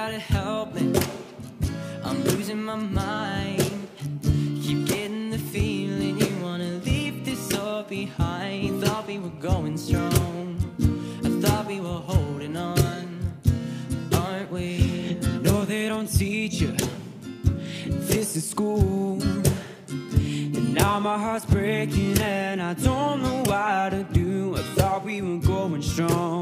gotta help me, I'm losing my mind. Keep getting the feeling you wanna leave this all behind. Thought we were going strong, I thought we were holding on, aren't we? No, they don't teach you this is school. And now my heart's breaking and I don't know what to do. I thought we were going strong,